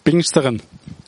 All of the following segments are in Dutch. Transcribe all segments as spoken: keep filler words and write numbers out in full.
Pinksteren.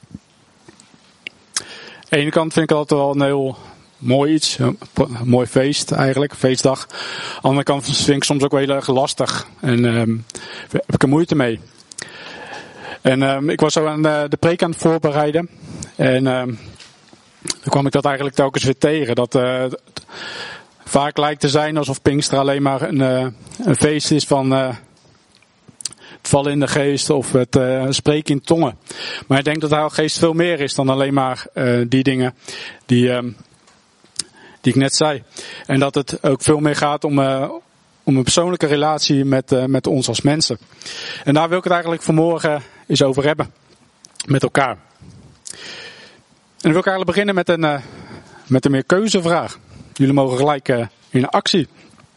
Aan de ene kant vind ik altijd wel een heel mooi iets. Een mooi feest eigenlijk, feestdag. Aan de andere kant vind ik soms ook wel heel erg lastig. En um, heb ik er moeite mee. En um, ik was zo aan de, de preek aan het voorbereiden. En um, dan kwam ik dat eigenlijk telkens weer tegen. Dat uh, vaak lijkt te zijn alsof Pinkster alleen maar een, uh, een feest is van uh, het vallen in de geest of het uh, spreken in tongen. Maar ik denk dat de Heilige Geest veel meer is dan alleen maar uh, die dingen die, um, die ik net zei. En dat het ook veel meer gaat om, uh, om een persoonlijke relatie met, uh, met ons als mensen. En daar wil ik het eigenlijk vanmorgen eens over hebben. Met elkaar. En dan wil ik eigenlijk beginnen met een, uh, met een meer keuzevraag. Jullie mogen gelijk uh, in actie.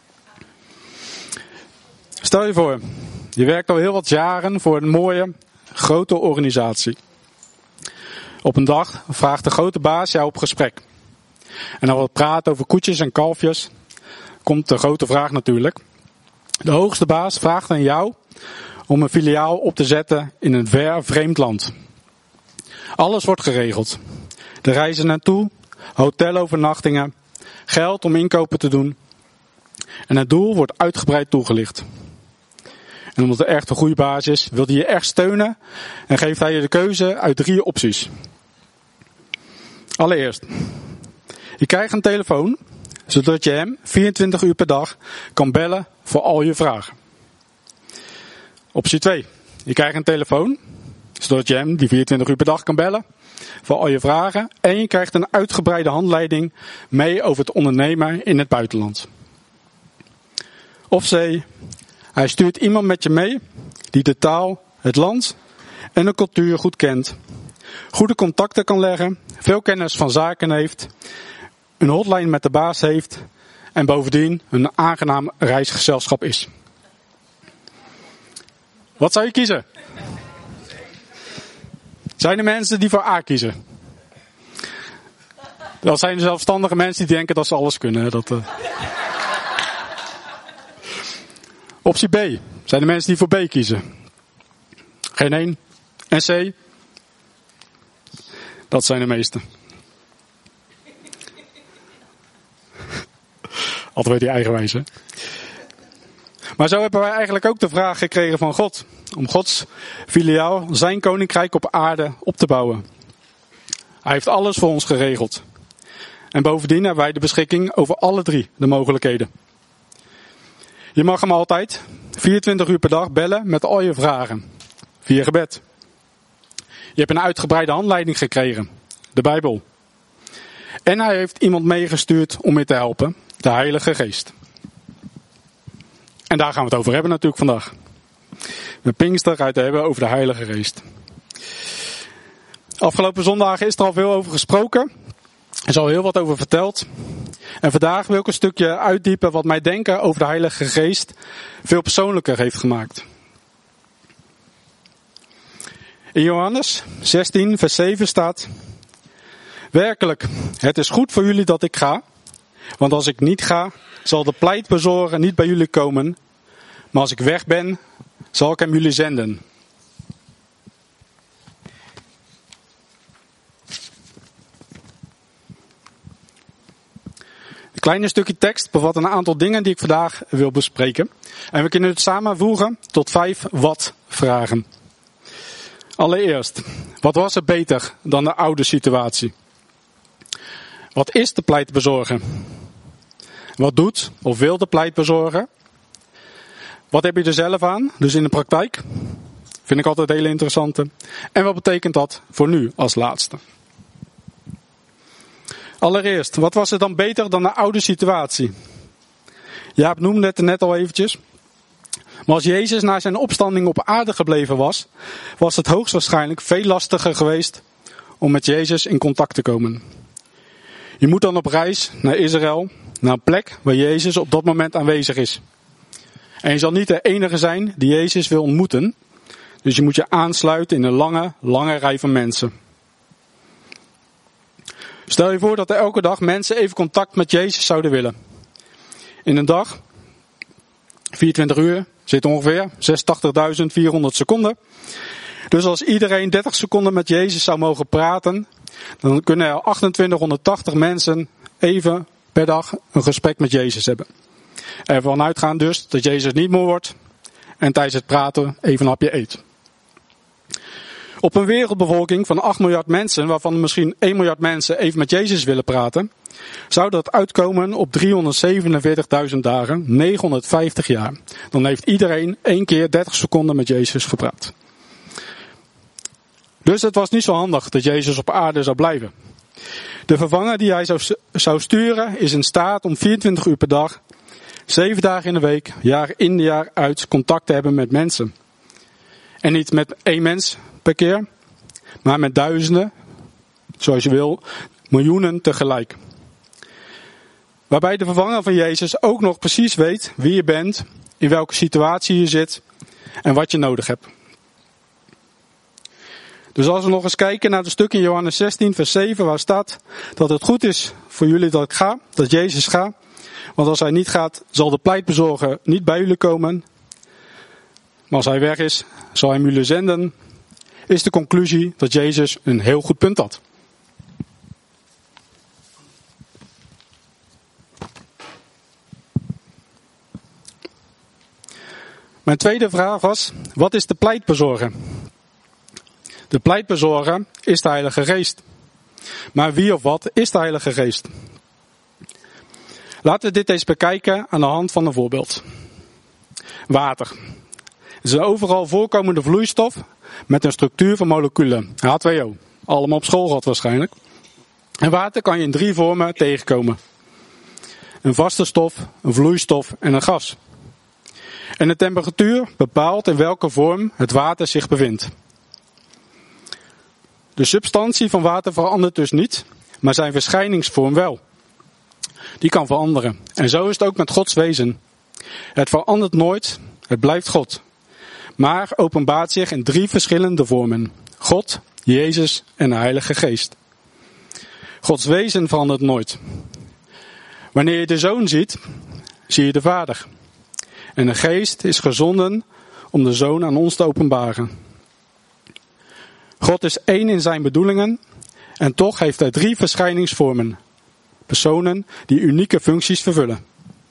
Stel je voor, je werkt al heel wat jaren voor een mooie, grote organisatie. Op een dag vraagt de grote baas jou op gesprek. En dan wat praten over koetjes en kalfjes, komt de grote vraag natuurlijk. De hoogste baas vraagt aan jou om een filiaal op te zetten in een ver vreemd land. Alles wordt geregeld. De reizen naartoe, hotelovernachtingen, geld om inkopen te doen. En het doel wordt uitgebreid toegelicht. En omdat er echt een goede baas is, wil hij je echt steunen en geeft hij je de keuze uit drie opties. Allereerst, je krijgt een telefoon, zodat je hem vierentwintig uur per dag kan bellen voor al je vragen. Optie twee, je krijgt een telefoon, zodat je hem die vierentwintig uur per dag kan bellen voor al je vragen. En je krijgt een uitgebreide handleiding mee over het ondernemen in het buitenland. Of C, hij stuurt iemand met je mee die de taal, het land en de cultuur goed kent. Goede contacten kan leggen, veel kennis van zaken heeft, een hotline met de baas heeft en bovendien een aangenaam reisgezelschap is. Wat zou je kiezen? Zijn er mensen die voor A kiezen? Dat zijn de zelfstandige mensen die denken dat ze alles kunnen. Dat, uh... Optie B. Zijn er mensen die voor B kiezen? Geen één. En C? Dat zijn de meeste. Altijd weer die eigenwijze. Maar zo hebben wij eigenlijk ook de vraag gekregen van God. Om Gods filiaal, zijn koninkrijk op aarde op te bouwen. Hij heeft alles voor ons geregeld. En bovendien hebben wij de beschikking over alle drie de mogelijkheden. Je mag hem altijd vierentwintig uur per dag bellen met al je vragen. Via gebed. Je hebt een uitgebreide handleiding gekregen. De Bijbel. En hij heeft iemand meegestuurd om je te helpen. De Heilige Geest. En daar gaan we het over hebben natuurlijk vandaag. Met Pinkster uit te hebben over de Heilige Geest. Afgelopen zondagen is er al veel over gesproken. Er is al heel wat over verteld. En vandaag wil ik een stukje uitdiepen wat mij denken over de Heilige Geest veel persoonlijker heeft gemaakt. In Johannes zestien vers zeven staat: werkelijk, het is goed voor jullie dat ik ga. Want als ik niet ga, zal de pleitbezorger niet bij jullie komen. Maar als ik weg ben, zal ik hem jullie zenden. Een kleine stukje tekst bevat een aantal dingen die ik vandaag wil bespreken. En we kunnen het samenvoegen tot vijf wat-vragen. Allereerst, wat was er beter dan de oude situatie? Wat is de pleitbezorger? Wat doet of wil de pleitbezorger? Wat heb je er zelf aan, dus in de praktijk? Vind ik altijd een hele interessante. En wat betekent dat voor nu als laatste? Allereerst, wat was er dan beter dan de oude situatie? Jaap noemde het net al eventjes. Maar als Jezus na zijn opstanding op aarde gebleven was, was het hoogstwaarschijnlijk veel lastiger geweest om met Jezus in contact te komen. Je moet dan op reis naar Israël, naar een plek waar Jezus op dat moment aanwezig is. En je zal niet de enige zijn die Jezus wil ontmoeten. Dus je moet je aansluiten in een lange, lange rij van mensen. Stel je voor dat er elke dag mensen even contact met Jezus zouden willen. In een dag, vierentwintig uur, zit ongeveer zesentachtigduizend vierhonderd seconden. Dus als iedereen dertig seconden met Jezus zou mogen praten, dan kunnen er achtentwintighonderdtachtig mensen even per dag een gesprek met Jezus hebben. Ervan uitgaan dus dat Jezus niet moe wordt en tijdens het praten even een hapje eet. Op een wereldbevolking van acht miljard mensen, waarvan misschien één miljard mensen even met Jezus willen praten, zou dat uitkomen op driehonderdzevenenveertigduizend dagen, negenhonderdvijftig jaar. Dan heeft iedereen één keer dertig seconden met Jezus gepraat. Dus het was niet zo handig dat Jezus op aarde zou blijven. De vervanger die hij zou, zou sturen is in staat om vierentwintig uur per dag, zeven dagen in de week, jaar in jaar uit contact te hebben met mensen. En niet met één mens per keer, maar met duizenden, zoals je wil, miljoenen tegelijk. Waarbij de vervanger van Jezus ook nog precies weet wie je bent, in welke situatie je zit en wat je nodig hebt. Dus als we nog eens kijken naar het stuk in Johannes zestien vers zeven waar staat dat het goed is voor jullie dat ik ga, dat Jezus gaat. Want als hij niet gaat, zal de pleitbezorger niet bij jullie komen. Maar als hij weg is, zal hij jullie zenden. Is de conclusie dat Jezus een heel goed punt had. Mijn tweede vraag was, wat is de pleitbezorger? De pleitbezorger is de Heilige Geest. Maar wie of wat is de Heilige Geest? Laten we dit eens bekijken aan de hand van een voorbeeld. Water. Het is een overal voorkomende vloeistof met een structuur van moleculen. H twee O. Allemaal op school gehad waarschijnlijk. En water kan je in drie vormen tegenkomen. Een vaste stof, een vloeistof en een gas. En de temperatuur bepaalt in welke vorm het water zich bevindt. De substantie van water verandert dus niet, maar zijn verschijningsvorm wel. Die kan veranderen. En zo is het ook met Gods wezen. Het verandert nooit, het blijft God. Maar openbaart zich in drie verschillende vormen. God, Jezus en de Heilige Geest. Gods wezen verandert nooit. Wanneer je de Zoon ziet, zie je de Vader. En de Geest is gezonden om de Zoon aan ons te openbaren. God is één in zijn bedoelingen en toch heeft hij drie verschijningsvormen. Personen die unieke functies vervullen.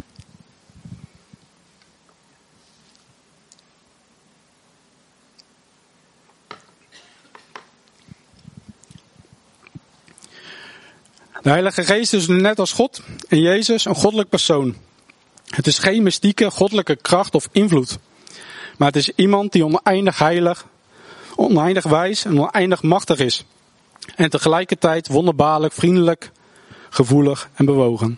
De Heilige Geest is net als God en Jezus een goddelijk persoon. Het is geen mystieke goddelijke kracht of invloed. Maar het is iemand die oneindig heilig, oneindig wijs en oneindig machtig is. En tegelijkertijd wonderbaarlijk, vriendelijk, gevoelig en bewogen.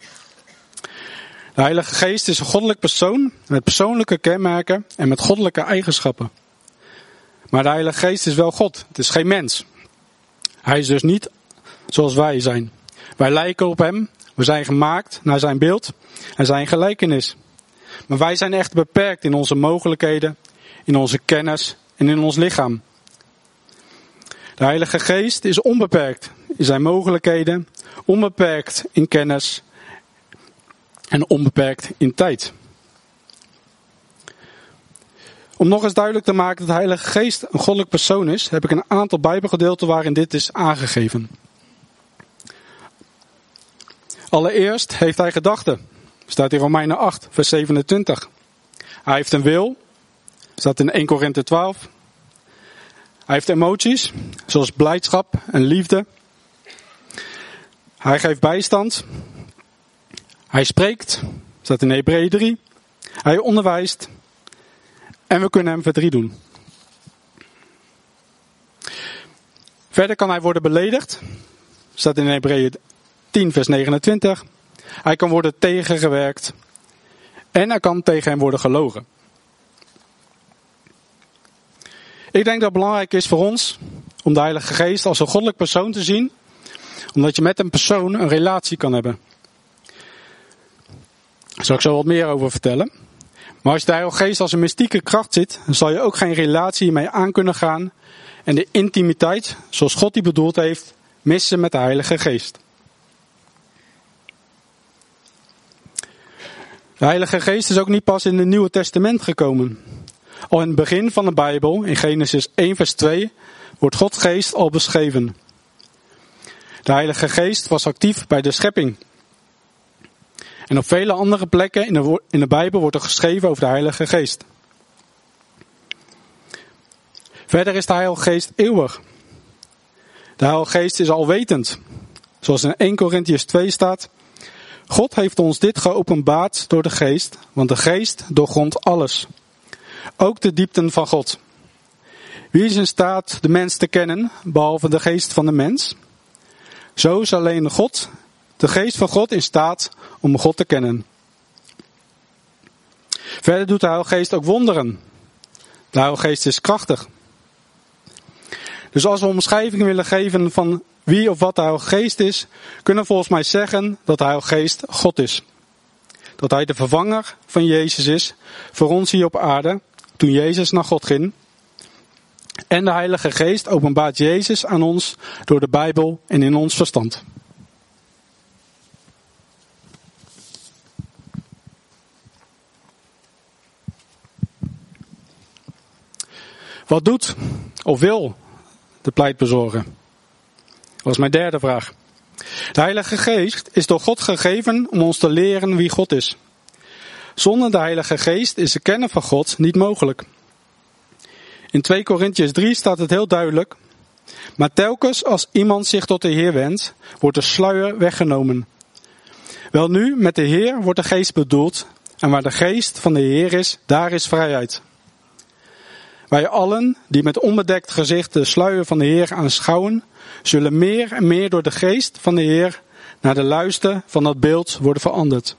De Heilige Geest is een goddelijk persoon met persoonlijke kenmerken en met goddelijke eigenschappen. Maar de Heilige Geest is wel God, het is geen mens. Hij is dus niet zoals wij zijn. Wij lijken op hem, we zijn gemaakt naar zijn beeld en zijn gelijkenis. Maar wij zijn echt beperkt in onze mogelijkheden, in onze kennis en in ons lichaam. De Heilige Geest is onbeperkt in zijn mogelijkheden, onbeperkt in kennis en onbeperkt in tijd. Om nog eens duidelijk te maken dat de Heilige Geest een goddelijk persoon is, heb ik een aantal Bijbelgedeelten waarin dit is aangegeven. Allereerst heeft hij gedachten. Staat in Romeinen acht, vers zevenentwintig. Hij heeft een wil. Staat in eerste Korinthe twaalf. Hij heeft emoties, zoals blijdschap en liefde. Hij geeft bijstand. Hij spreekt. Staat in Hebreeën drie. Hij onderwijst. En we kunnen hem verdriet doen. Verder kan hij worden beledigd. Staat in Hebreeën tien vers negenentwintig. Hij kan worden tegengewerkt. En er kan tegen hem worden gelogen. Ik denk dat het belangrijk is voor ons om de Heilige Geest als een goddelijk persoon te zien. Omdat je met een persoon een relatie kan hebben. Daar zal ik zo wat meer over vertellen. Maar als je de Heilige Geest als een mystieke kracht ziet, dan zal je ook geen relatie mee aan kunnen gaan. En de intimiteit, zoals God die bedoeld heeft, missen met de Heilige Geest. De Heilige Geest is ook niet pas in het Nieuwe Testament gekomen. Al in het begin van de Bijbel, in Genesis één vers twee, wordt Gods geest al beschreven. De Heilige Geest was actief bij de schepping. En op vele andere plekken in de, in de Bijbel wordt er geschreven over de Heilige Geest. Verder is de Heilige Geest eeuwig. De Heilige Geest is alwetend. Zoals in één Korintiërs twee staat: God heeft ons dit geopenbaard door de Geest, want de Geest doorgrondt alles. Ook de diepten van God. Wie is in staat de mens te kennen, behalve de geest van de mens? Zo is alleen God, de geest van God, in staat om God te kennen. Verder doet de Heilige Geest ook wonderen. De Heilige Geest is krachtig. Dus als we omschrijvingen willen geven van wie of wat de Heilige Geest is, kunnen we volgens mij zeggen dat de Heilige Geest God is. Dat Hij de vervanger van Jezus is voor ons hier op aarde, toen Jezus naar God ging. En de Heilige Geest openbaart Jezus aan ons door de Bijbel en in ons verstand. Wat doet of wil de pleitbezorger? Dat was mijn derde vraag. De Heilige Geest is door God gegeven om ons te leren wie God is. Zonder de Heilige Geest is het kennen van God niet mogelijk. In twee Korintiërs drie staat het heel duidelijk: maar telkens als iemand zich tot de Heer wendt, wordt de sluier weggenomen. Welnu, met de Heer wordt de Geest bedoeld, en waar de Geest van de Heer is, daar is vrijheid. Wij allen, die met onbedekt gezicht de sluier van de Heer aanschouwen, zullen meer en meer door de Geest van de Heer naar de luister van dat beeld worden veranderd.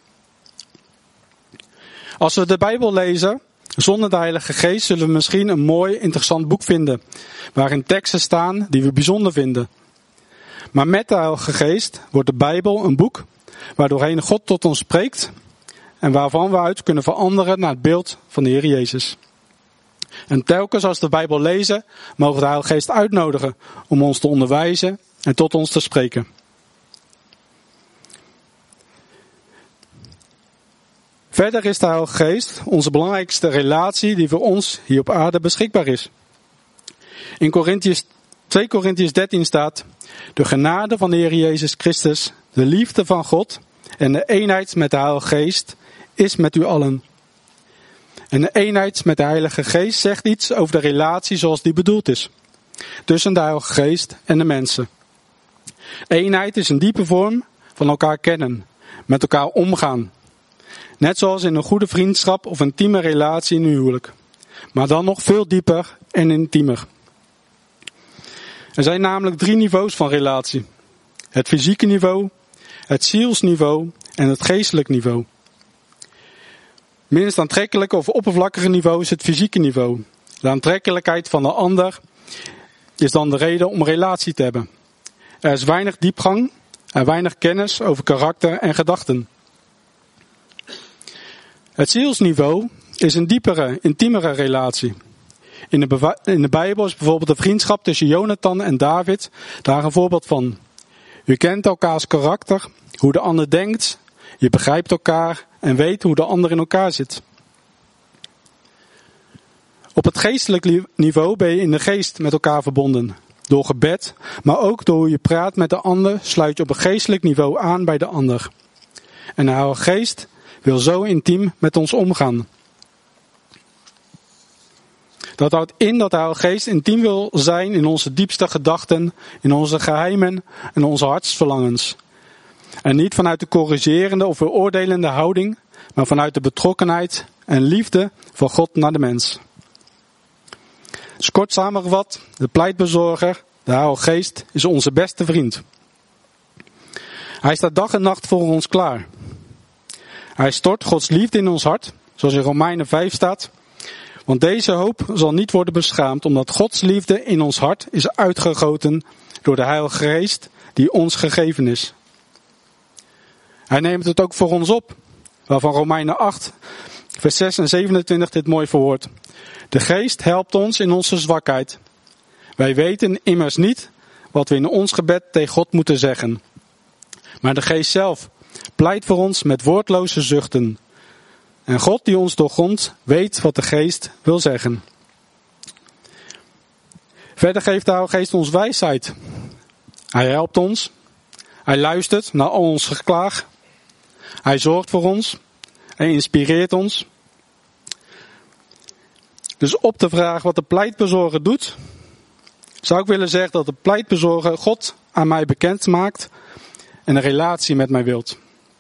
Als we de Bijbel lezen zonder de Heilige Geest, zullen we misschien een mooi, interessant boek vinden, waarin teksten staan die we bijzonder vinden. Maar met de Heilige Geest wordt de Bijbel een boek waardoorheen God tot ons spreekt en waarvan we uit kunnen veranderen naar het beeld van de Heer Jezus. En telkens als we de Bijbel lezen, mogen we de Heilige Geest uitnodigen om ons te onderwijzen en tot ons te spreken. Verder is de Heilige Geest onze belangrijkste relatie die voor ons hier op aarde beschikbaar is. In Korintiërs, twee Korintiërs dertien staat: de genade van de Heer Jezus Christus, de liefde van God en de eenheid met de Heilige Geest is met u allen. En de eenheid met de Heilige Geest zegt iets over de relatie zoals die bedoeld is. Tussen de Heilige Geest en de mensen. Eenheid is een diepe vorm van elkaar kennen, met elkaar omgaan. Net zoals in een goede vriendschap of intieme relatie in een huwelijk. Maar dan nog veel dieper en intiemer. Er zijn namelijk drie niveaus van relatie. Het fysieke niveau, het zielsniveau en het geestelijk niveau. Minst aantrekkelijke of oppervlakkige niveau is het fysieke niveau. De aantrekkelijkheid van de ander is dan de reden om een relatie te hebben. Er is weinig diepgang en weinig kennis over karakter en gedachten. Het zielsniveau is een diepere, intiemere relatie. In de, bewa- in de Bijbel is bijvoorbeeld de vriendschap tussen Jonathan en David daar een voorbeeld van. U kent elkaars karakter, hoe de ander denkt, je begrijpt elkaar en weet hoe de ander in elkaar zit. Op het geestelijk niveau ben je in de geest met elkaar verbonden. Door gebed, maar ook door hoe je praat met de ander sluit je op een geestelijk niveau aan bij de ander. En de Heilige Geest wil zo intiem met ons omgaan. Dat houdt in dat de Heilige Geest intiem wil zijn in onze diepste gedachten, in onze geheimen en onze hartsverlangens. En niet vanuit de corrigerende of veroordelende houding, maar vanuit de betrokkenheid en liefde van God naar de mens. Dus kort samengevat, de pleitbezorger, de Heilige Geest, is onze beste vriend. Hij staat dag en nacht voor ons klaar. Hij stort Gods liefde in ons hart, zoals in Romeinen vijf staat. Want deze hoop zal niet worden beschaamd, omdat Gods liefde in ons hart is uitgegoten door de Heilige Geest die ons gegeven is. Hij neemt het ook voor ons op, waarvan Romeinen acht, vers zes en zevenentwintig dit mooi verwoordt. De Geest helpt ons in onze zwakheid. Wij weten immers niet wat we in ons gebed tegen God moeten zeggen. Maar de Geest zelf pleit voor ons met woordloze zuchten. En God die ons doorgrondt, weet wat de Geest wil zeggen. Verder geeft de Heilige Geest ons wijsheid. Hij helpt ons. Hij luistert naar al ons geklaag. Hij zorgt voor ons. Hij inspireert ons. Dus op de vraag wat de pleitbezorger doet, zou ik willen zeggen dat de pleitbezorger God aan mij bekend maakt en een relatie met mij wilt.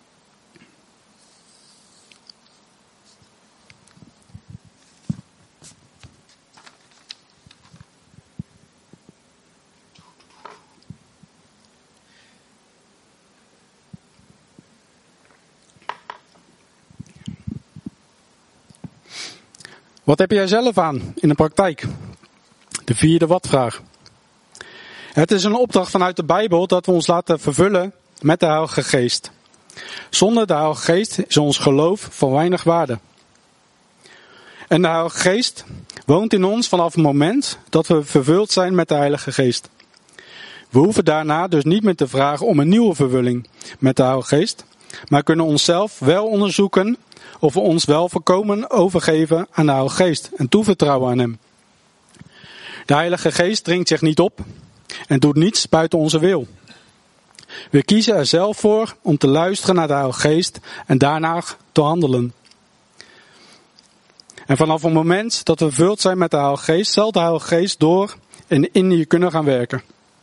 Wat heb jij zelf aan in de praktijk? De vierde wat-vraag. Het is een opdracht vanuit de Bijbel dat we ons laten vervullen met de Heilige Geest. Zonder de Heilige Geest is ons geloof van weinig waarde. En de Heilige Geest woont in ons vanaf het moment dat we vervuld zijn met de Heilige Geest. We hoeven daarna dus niet meer te vragen om een nieuwe vervulling met de Heilige Geest, maar kunnen onszelf wel onderzoeken of we ons wel volkomen overgeven aan de Heilige Geest en toevertrouwen aan Hem. De Heilige Geest dringt zich niet op en doet niets buiten onze wil. We kiezen er zelf voor om te luisteren naar de Heilige Geest en daarna te handelen. En vanaf het moment dat we vervuld zijn met de Heilige Geest, zal de Heilige Geest door en in je kunnen gaan werken.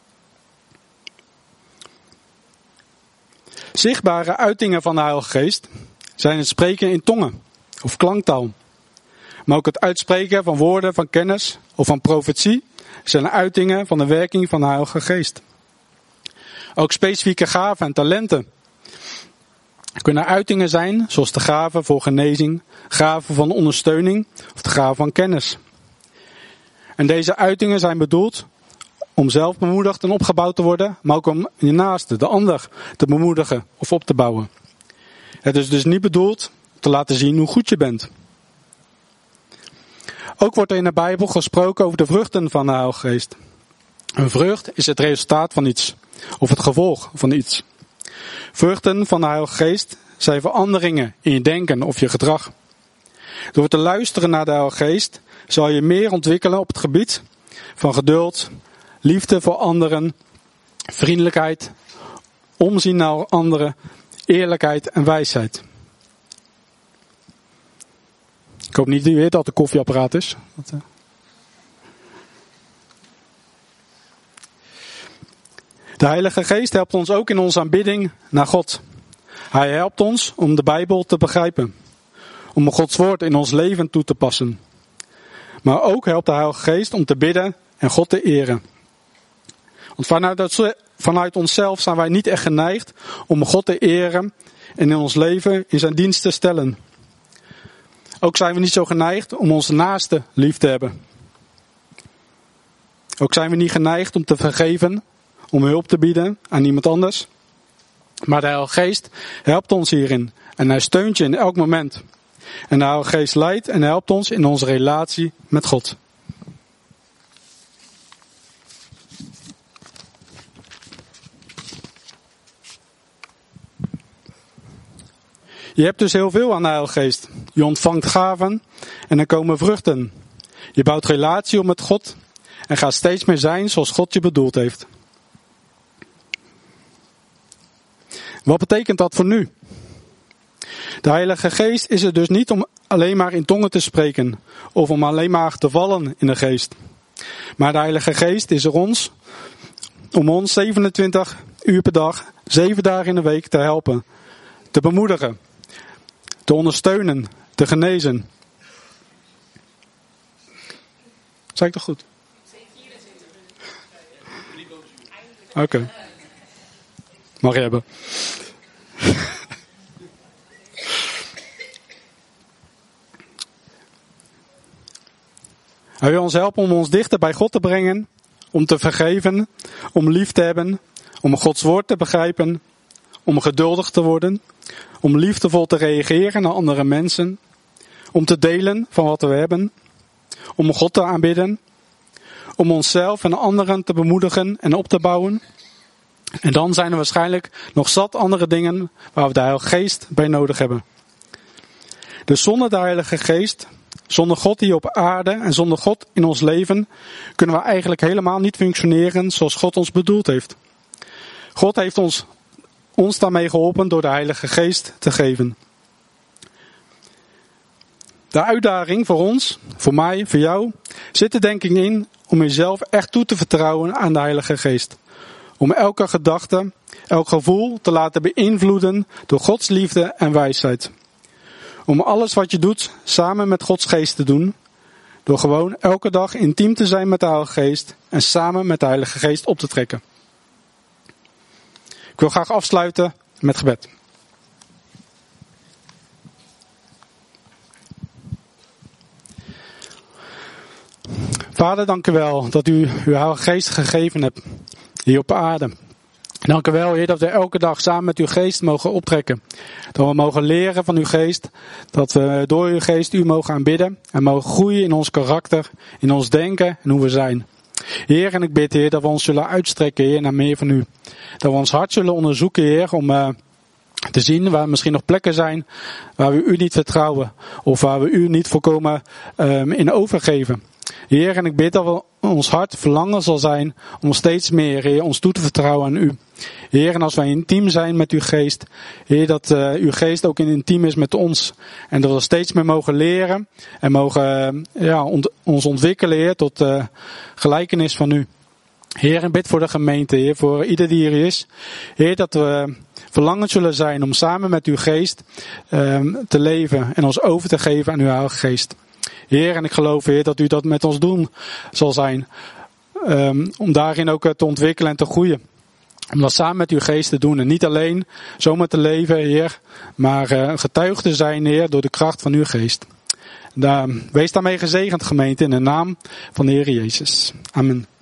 Zichtbare uitingen van de Heilige Geest zijn het spreken in tongen of klanktaal. Maar ook het uitspreken van woorden van kennis of van profetie zijn uitingen van de werking van de Heilige Geest. Ook specifieke gaven en talenten kunnen uitingen zijn, zoals de gave voor genezing, gave van ondersteuning of de gave van kennis. En deze uitingen zijn bedoeld om zelf bemoedigd en opgebouwd te worden, maar ook om je naaste, de ander, te bemoedigen of op te bouwen. Het is dus niet bedoeld te laten zien hoe goed je bent. Ook wordt er in de Bijbel gesproken over de vruchten van de Heilige Geest. Een vrucht is het resultaat van iets, of het gevolg van iets. Vruchten van de Heilige Geest zijn veranderingen in je denken of je gedrag. Door te luisteren naar de Heilige Geest zal je meer ontwikkelen op het gebied van geduld, liefde voor anderen, vriendelijkheid, omzien naar anderen, eerlijkheid en wijsheid. Ik hoop niet weer dat het een koffieapparaat is. Dat, uh... De Heilige Geest helpt ons ook in onze aanbidding naar God. Hij helpt ons om de Bijbel te begrijpen. Om Gods woord in ons leven toe te passen. Maar ook helpt de Heilige Geest om te bidden en God te eren. Want vanuit, vanuit onszelf zijn wij niet echt geneigd om God te eren en in ons leven in zijn dienst te stellen. Ook zijn we niet zo geneigd om onze naaste lief te hebben. Ook zijn we niet geneigd om te vergeven, om hulp te bieden aan iemand anders. Maar de Heilige Geest helpt ons hierin en hij steunt je in elk moment. En de Heilige Geest leidt en helpt ons in onze relatie met God. Je hebt dus heel veel aan de Heilige Geest. Je ontvangt gaven en er komen vruchten. Je bouwt relatie op met God en gaat steeds meer zijn zoals God je bedoeld heeft. Wat betekent dat voor nu? De Heilige Geest is er dus niet om alleen maar in tongen te spreken of om alleen maar te vallen in de geest. Maar de Heilige Geest is er ons om ons zevenentwintig uur per dag, zeven dagen in de week te helpen, te bemoedigen, te ondersteunen, te genezen. Zeg ik toch goed? Oké. Okay. Mag je hebben. Hij wil ons helpen om ons dichter bij God te brengen, om te vergeven, om lief te hebben, om Gods woord te begrijpen, om geduldig te worden, om liefdevol te reageren naar andere mensen, om te delen van wat we hebben, om God te aanbidden, om onszelf en anderen te bemoedigen en op te bouwen. En dan zijn er waarschijnlijk nog zat andere dingen waar we de Heilige Geest bij nodig hebben. Dus zonder de Heilige Geest, zonder God hier op aarde en zonder God in ons leven, kunnen we eigenlijk helemaal niet functioneren zoals God ons bedoeld heeft. God heeft ons, ons daarmee geholpen door de Heilige Geest te geven. De uitdaging voor ons, voor mij, voor jou, zit er denk ik in om jezelf echt toe te vertrouwen aan de Heilige Geest. Om elke gedachte, elk gevoel te laten beïnvloeden door Gods liefde en wijsheid. Om alles wat je doet samen met Gods Geest te doen. Door gewoon elke dag intiem te zijn met de Heilige Geest en samen met de Heilige Geest op te trekken. Ik wil graag afsluiten met gebed. Vader, dank u wel dat u uw Heilige Geest gegeven hebt hier op aarde. Dank u wel, Heer, dat we elke dag samen met uw Geest mogen optrekken. Dat we mogen leren van uw Geest. Dat we door uw Geest u mogen aanbidden. En mogen groeien in ons karakter, in ons denken en hoe we zijn. Heer, en ik bid, Heer, dat we ons zullen uitstrekken, Heer, naar meer van u. Dat we ons hart zullen onderzoeken, Heer, om uh, te zien waar misschien nog plekken zijn waar we u niet vertrouwen. Of waar we u niet volkomen um, in overgeven. Heer, en ik bid dat we ons hart verlangen zal zijn om steeds meer, Heer, ons toe te vertrouwen aan u. Heer, en als wij intiem zijn met uw Geest, Heer, dat uh, uw Geest ook intiem is met ons. En dat we steeds meer mogen leren en mogen uh, ja, ont- ons ontwikkelen, Heer, tot uh, gelijkenis van u. Heer, en bid voor de gemeente, Heer, voor ieder die hier is. Heer, dat we verlangend zullen zijn om samen met uw Geest uh, te leven en ons over te geven aan uw Heilige Geest. Heer, en ik geloof, Heer, dat u dat met ons doen zal zijn. Um, om daarin ook te ontwikkelen en te groeien. Om dat samen met uw Geest te doen. En niet alleen zomaar te leven, Heer. Maar uh, getuige te zijn, Heer, door de kracht van uw Geest. Daar, wees daarmee gezegend, gemeente, in de naam van de Heer Jezus. Amen.